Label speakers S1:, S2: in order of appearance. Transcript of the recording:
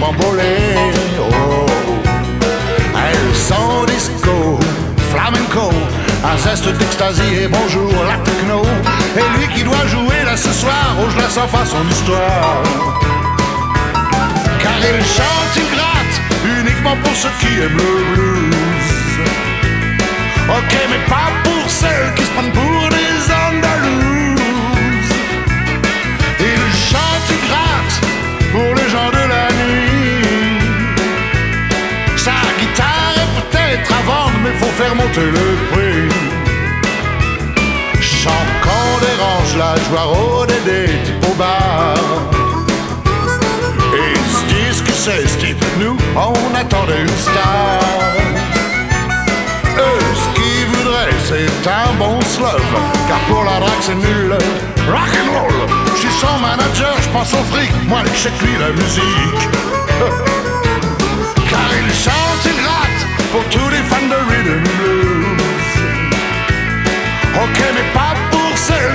S1: bambolée. Oh. Elles sont disco, flamenco, un zeste d'extasie et bonjour la techno. Et lui qui doit jouer là ce soir, oh je la sens pas son histoire. Car il chante, il gratte, uniquement pour ceux qui aiment le blues. Ok, mais pas pour celles qui se prennent pour des Andalouses. Il chante, il gratte pour les gens de la nuit. Sa guitare est peut-être à vendre, mais faut faire monter le prix. Chant qu'on dérange la joie au dédé, type au bar. Et ils se disent que c'est ce qui, nous, on attendait une star. Eux, ce qu'ils voudraient, c'est un bon slove, car pour la drague c'est nul. Rock'n'roll, je suis son manager, je pense au fric, moi je lui la musique. Car il chante, il gratte, pour tous les fans de rhythm blues. Ok, mais pas pour celles